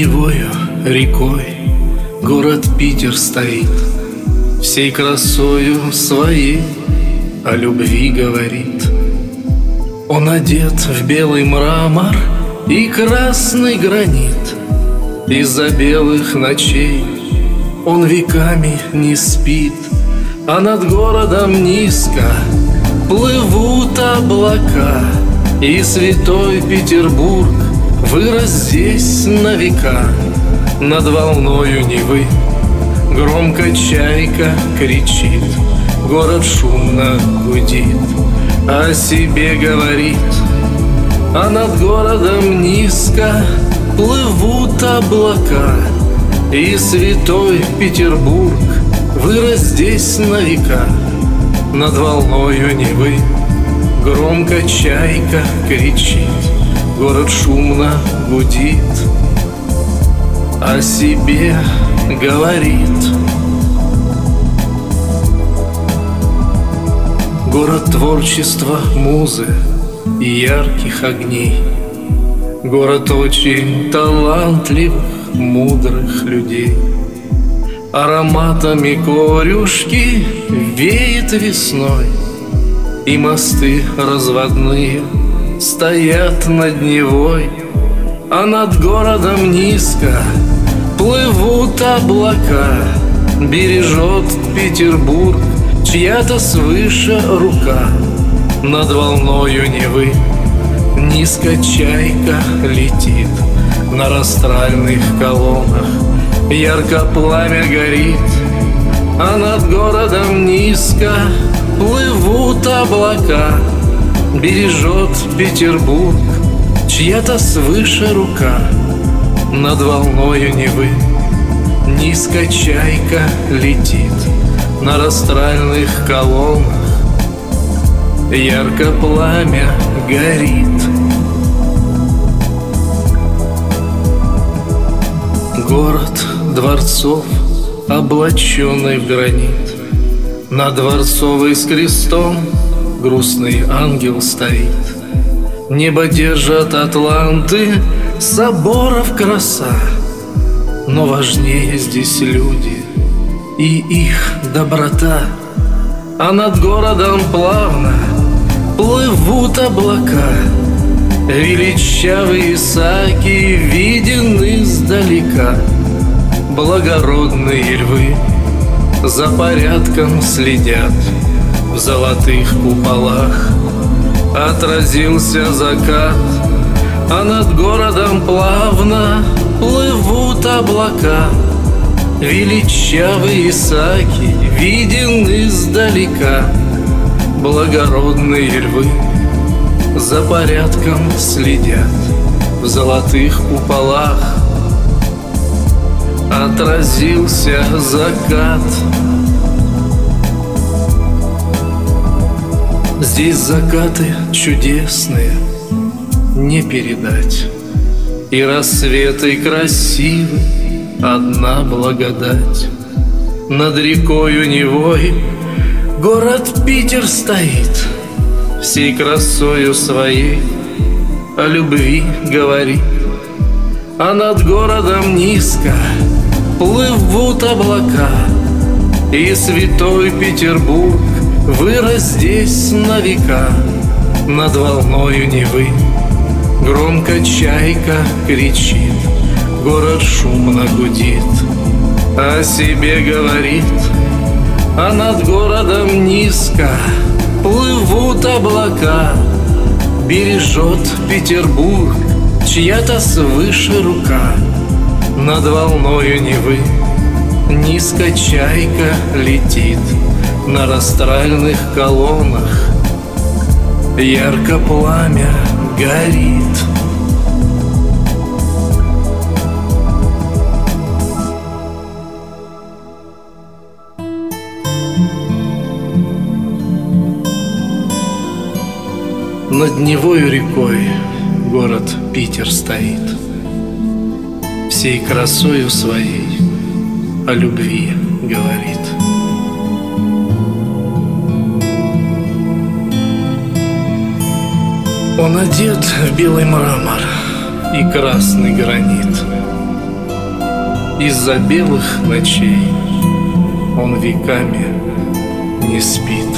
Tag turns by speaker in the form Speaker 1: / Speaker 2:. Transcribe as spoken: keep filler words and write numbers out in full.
Speaker 1: Невою рекой город Питер стоит, всей красою своей о любви говорит. Он одет в белый мрамор и красный гранит. Из-за белых ночей он веками не спит, а над городом низко плывут облака. И святой Петербург вырос здесь на века. Над волною Невы громко чайка кричит, город шумно гудит, о себе говорит. А над городом низко плывут облака. И святой Петербург вырос здесь на века. Над волною Невы громко чайка кричит, город шумно гудит, о себе говорит. Город творчества, музы и ярких огней. Город очень талантливых, мудрых людей. Ароматами корюшки веет весной, и мосты разводные стоят над Невой. А над городом низко плывут облака. Бережет Петербург чья-то свыше рука. Над волною Невы низко чайка летит, на растральных колоннах ярко пламя горит. А над городом низко плывут облака. Бережет Петербург чья-то свыше рука. Над волною Невы низко чайка летит, на растральных колоннах ярко пламя горит. Город дворцов, облаченный в гранит. На дворцовой с крестом грустный ангел стоит. Небо держат атланты, соборов краса. Но важнее здесь люди и их доброта. А над городом плавно плывут облака. Величавые Исааки виден издалека. Благородные львы за порядком следят. В золотых куполах отразился закат. А над городом плавно плывут облака. Величавый Исааки виден издалека. Благородные львы за порядком следят. В золотых куполах отразился закат. Здесь закаты чудесные не передать, и рассветы красивы, одна благодать. Над рекою Невой город Питер стоит, всей красою своей о любви говорит. А над городом низко плывут облака. И святой Петербург вырос здесь на века. Над волною Невы громко чайка кричит, город шумно гудит, о себе говорит. А над городом низко плывут облака. Бережет Петербург чья-то свыше рука. Над волною Невы низко чайка летит, на растральных колоннах ярко пламя горит. Над Невою рекой город Питер стоит, всей красою своей о любви говорит. Он одет в белый мрамор и красный гранит. из-за белых ночей он веками не спит.